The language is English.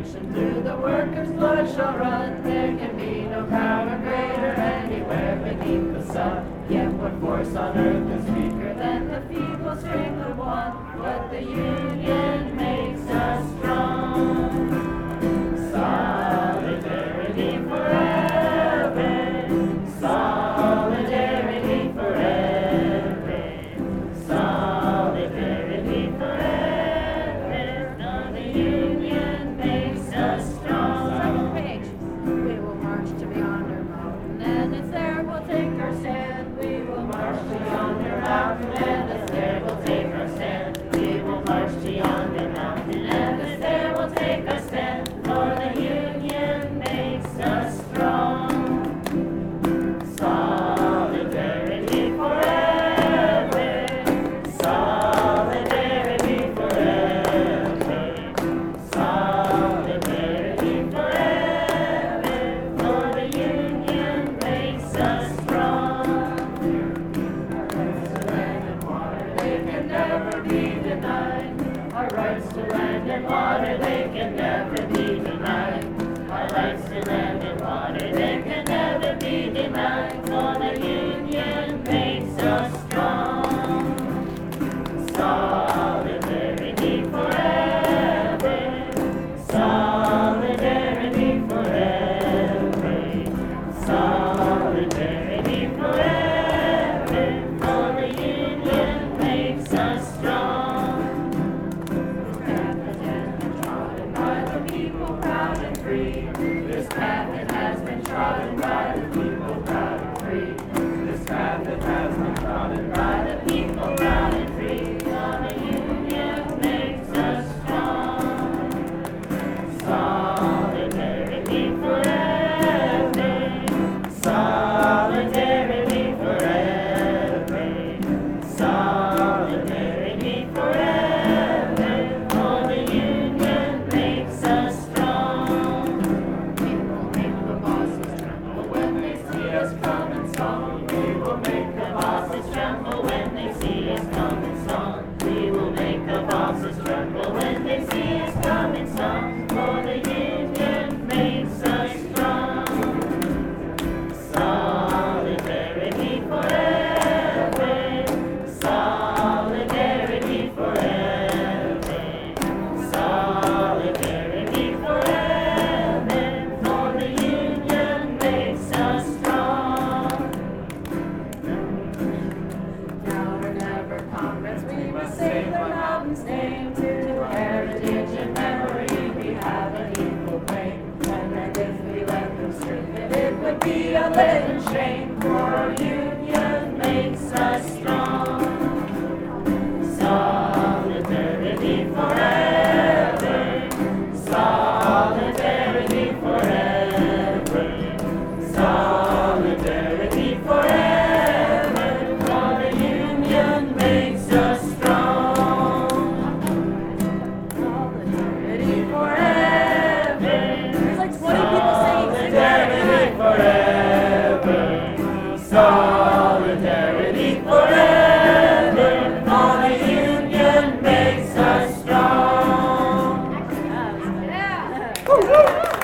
revolution through the workers' blood shall run. There can be no power greater anywhere beneath the sun. Yet what force on earth is weaker than the feeble strength of one? But the union makes us strong. Solidarity forever. Solidarity forever. Solidarity forever. Now the union makes us strong. Second page. We will march to yonder mountain, And it's there we'll take our stand. We will march to yonder mountain, and it's there we'll take our stand. We will march to yonder mountain, and it's there we'll take our stand. For the union makes us strong. Solidarity forever. Solidarity forever. Solidarity forever. For the union makes us strong. They can never be denied. Our rights to land and water, they can never be denied. Our rights to land and water, they can never be denied. For the union makes us strong. Solidarity forever. Solidarity forever. Solidarity forever. For the union makes us strong. This path that has been trodden by the people proud and free. This path that has been trodden by the people proud and free. For the union makes us strong. Solidarity forever. Solidarity forever. Solidarity forever. For the union makes us strong. We will make the bosses tremble when they see us coming strong. We will make the bosses tremble when they see us coming strong. We will make the bosses tremble when they see us coming strong. For the union makes us strong. Solidarity forever. Solidarity forever. Solidarity forever. For the union makes us strong. Now or never, comrades, we must say the mountain's name. To heritage and memory we have an equal claim. And if we let them strip it would be a living shame. For our union makes us strong. Solidarity forever. Solidarity forever. Solidarity forever. For the union makes us strong. Solidarity forever. There's like 20 people saying Solidarity forever. Solidarity forever. For the union makes us strong. Yeah.